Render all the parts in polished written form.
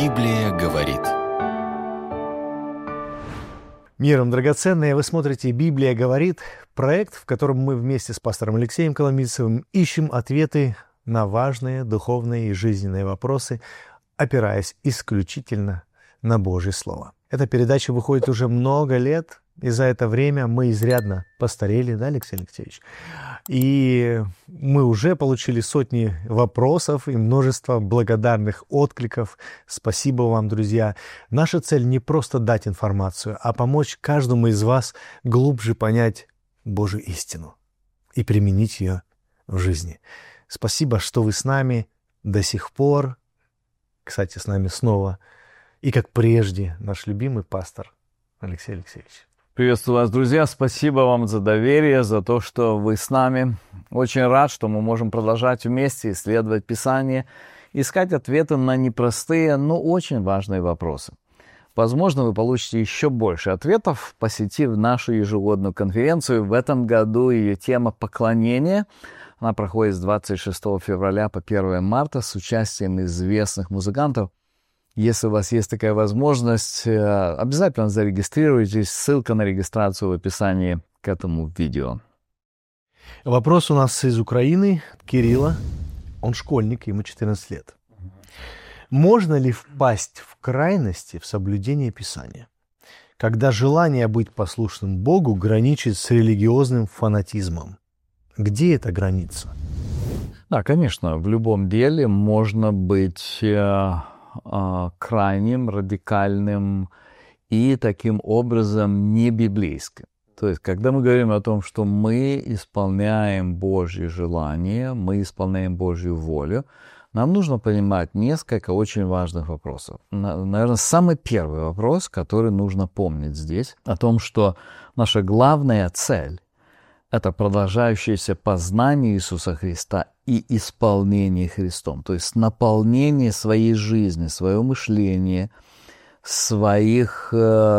Библия говорит. Миром драгоценные, вы смотрите «Библия говорит», проект, в котором мы вместе с пастором Алексеем Коломийцевым ищем ответы на важные духовные и жизненные вопросы, опираясь исключительно на Божье Слово. Эта передача выходит уже много лет, и за это время мы изрядно постарели, да, Алексей Алексеевич? И мы уже получили сотни вопросов и множество благодарных откликов. Спасибо вам, друзья. Наша цель не просто дать информацию, а помочь каждому из вас глубже понять Божью истину и применить ее в жизни. Спасибо, что вы с нами до сих пор. Кстати, с нами снова, и как прежде, наш любимый пастор Алексей Алексеевич. Приветствую вас, друзья. Спасибо вам за доверие, за то, что вы с нами. Очень рад, что мы можем продолжать вместе исследовать Писание, искать ответы на непростые, но очень важные вопросы. Возможно, вы получите еще больше ответов, посетив нашу ежегодную конференцию. В этом году ее тема «Поклонение». Она проходит с 26 февраля по 1 марта с участием известных музыкантов. Если у вас есть такая возможность, обязательно зарегистрируйтесь. Ссылка на регистрацию в описании к этому видео. Вопрос у нас из Украины, Кирилла. Он школьник, ему 14 лет. Можно ли впасть в крайности в соблюдении Писания, когда желание быть послушным Богу граничит с религиозным фанатизмом? Где эта граница? Да, конечно, в любом деле можно быть крайним, радикальным и таким образом не библейским. То есть, когда мы говорим о том, что мы исполняем Божье желание, мы исполняем Божью волю, нам нужно понимать несколько очень важных вопросов. Наверное, самый первый вопрос, который нужно помнить здесь, о том, что наша главная цель — это продолжающееся познание Иисуса Христа и исполнение Христом. То есть наполнение своей жизни, своего мышления, своих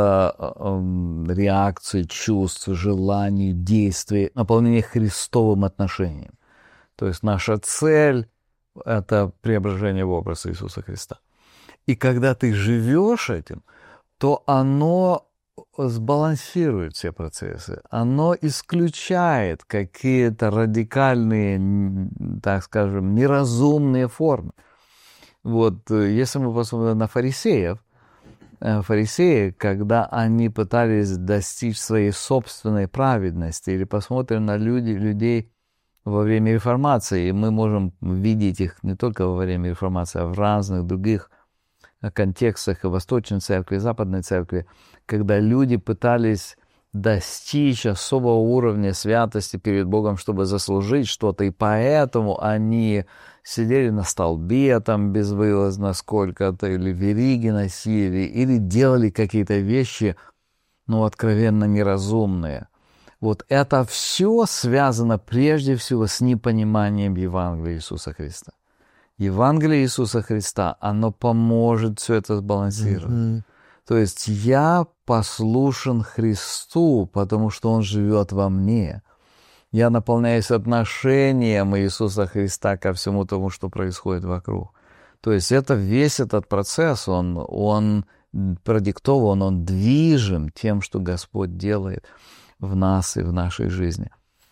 реакций, чувств, желаний, действий, наполнение Христовым отношением. То есть наша цель — это преображение в образ Иисуса Христа. И когда ты живешь этим, то оно сбалансирует все процессы, оно исключает какие-то радикальные, так скажем, неразумные формы. Вот если мы посмотрим на фарисеев, фарисеи, когда они пытались достичь своей собственной праведности, или посмотрим на людей во время реформации, и мы можем видеть их не только во время реформации, а в разных других контекстах и Восточной Церкви, и Западной Церкви, когда люди пытались достичь особого уровня святости перед Богом, чтобы заслужить что-то, и поэтому они сидели на столбе там безвылазно сколько-то, или вериги носили, или делали какие-то вещи, откровенно неразумные. Вот это все связано прежде всего с непониманием Евангелия Иисуса Христа. Евангелие Иисуса Христа, оно поможет все это сбалансировать. Mm-hmm. То есть я послушен Христу, потому что Он живет во мне. Я наполняюсь отношением Иисуса Христа ко всему тому, что происходит вокруг. То есть это весь этот процесс, он продиктован, он движим тем, что Господь делает в нас и в нашей жизни.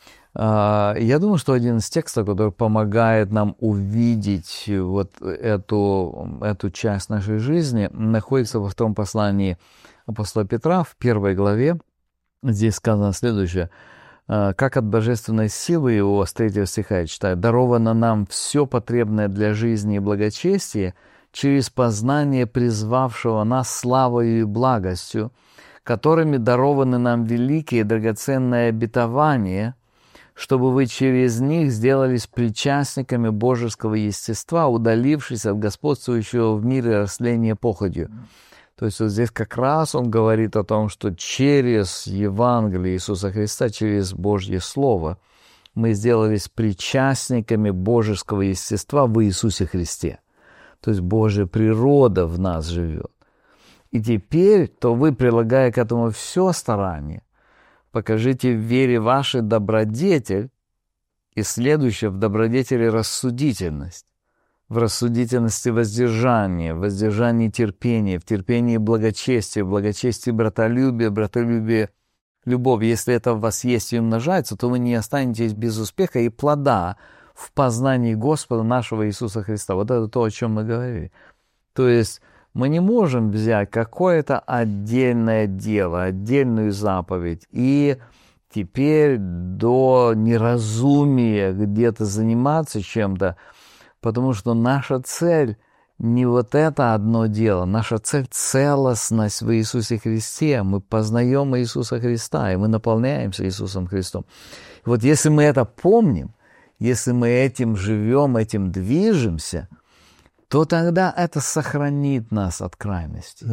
Я думаю, что один из текстов, который помогает нам увидеть вот эту часть нашей жизни, находится во втором послании апостола Петра, в 1 главе. Здесь сказано следующее. «Как от божественной силы его», с 3 стиха я читаю, «даровано нам все потребное для жизни и благочестия через познание призвавшего нас славою и благостью, которыми дарованы нам великие и драгоценные обетования, чтобы вы через них сделались причастниками божеского естества, удалившись от господствующего в мире растления похотью». То есть вот здесь как раз он говорит о том, что через Евангелие Иисуса Христа, через Божье Слово, мы сделались причастниками божеского естества в Иисусе Христе. То есть Божья природа в нас живет. И теперь, то вы, прилагая к этому все старание, покажите в вере вашей добродетель, и следующее в добродетели рассудительность. в рассудительности воздержание, в воздержании терпение, в терпении благочестие, в благочестии братолюбие, братолюбие любовь. Если это в вас есть и умножается, то вы не останетесь без успеха и плода в познании Господа нашего Иисуса Христа. Вот это то, о чем мы говорили. То есть мы не можем взять какое-то отдельное дело, отдельную заповедь и теперь до неразумия где-то заниматься чем-то, потому что наша цель не вот это одно дело, наша цель — целостность в Иисусе Христе. Мы познаем Иисуса Христа, и мы наполняемся Иисусом Христом. Вот если мы это помним, если мы этим живем, этим движемся, то тогда это сохранит нас от крайностей.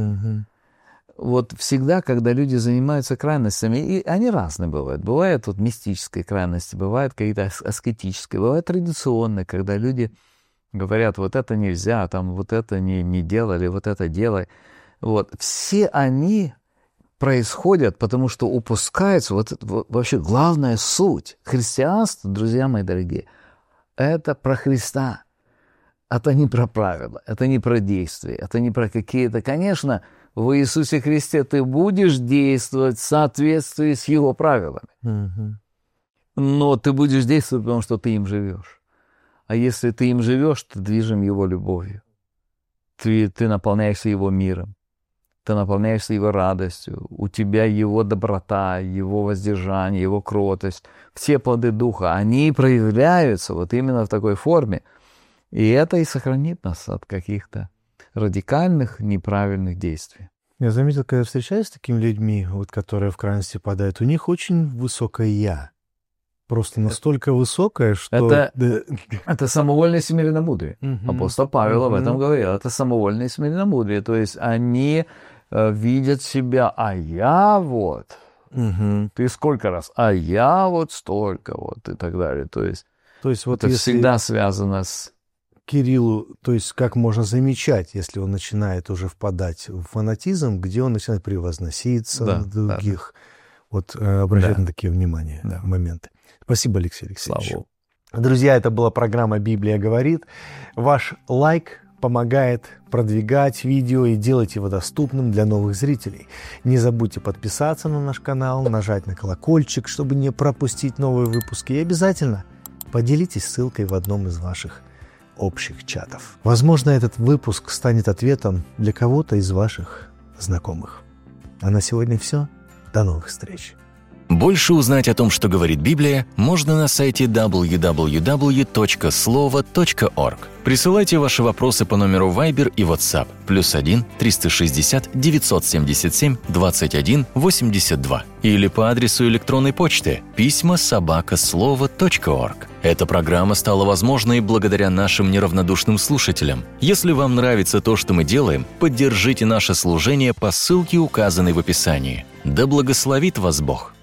Вот всегда, когда люди занимаются крайностями, и они разные бывают. Бывает вот мистические крайности, бывают какие-то аскетические, бывают традиционные, когда люди говорят, вот это нельзя, там, вот это не делали, вот это делай. Вот. Все они происходят, потому что упускается вот вообще главная суть. Христианство, друзья мои дорогие, это про Христа. Это не про правила, это не про действия, это не про какие-то... Конечно, в Иисусе Христе ты будешь действовать в соответствии с Его правилами. Но ты будешь действовать, потому что ты им живешь. А если ты им живешь, ты движим Его любовью. Ты наполняешься Его миром. Ты наполняешься Его радостью. У тебя Его доброта, Его воздержание, Его кротость. Все плоды Духа, они проявляются вот именно в такой форме. И это и сохранит нас от каких-то радикальных, неправильных действий. Я заметил, когда встречаюсь с такими людьми, вот, которые в крайности падают, у них очень высокое «я». Просто настолько высокое, что... Это самовольное смиренномудрие. Апостол Павел об этом говорил. Это самовольное смиренномудрие. То есть они видят себя, а я вот... Ты сколько раз? А я вот столько вот и так далее. То есть вот это всегда связано с... Кириллу, то есть как можно замечать, если он начинает уже впадать в фанатизм, где он начинает превозноситься на других. Вот обращать на такие внимания моменты. Спасибо, Алексей Алексеевич. Слава Богу. Друзья, это была программа «Библия говорит». Ваш лайк помогает продвигать видео и делать его доступным для новых зрителей. Не забудьте подписаться на наш канал, нажать на колокольчик, чтобы не пропустить новые выпуски. И обязательно поделитесь ссылкой в одном из ваших общих чатов. Возможно, этот выпуск станет ответом для кого-то из ваших знакомых. А на сегодня все. До новых встреч. Больше узнать о том, что говорит Библия, можно на сайте www.slovo.org. Присылайте ваши вопросы по номеру Viber и WhatsApp +1 360 977 21 82 или по адресу электронной почты pisma@slovo.org. Эта программа стала возможной благодаря нашим неравнодушным слушателям. Если вам нравится то, что мы делаем, поддержите наше служение по ссылке, указанной в описании. Да благословит вас Бог!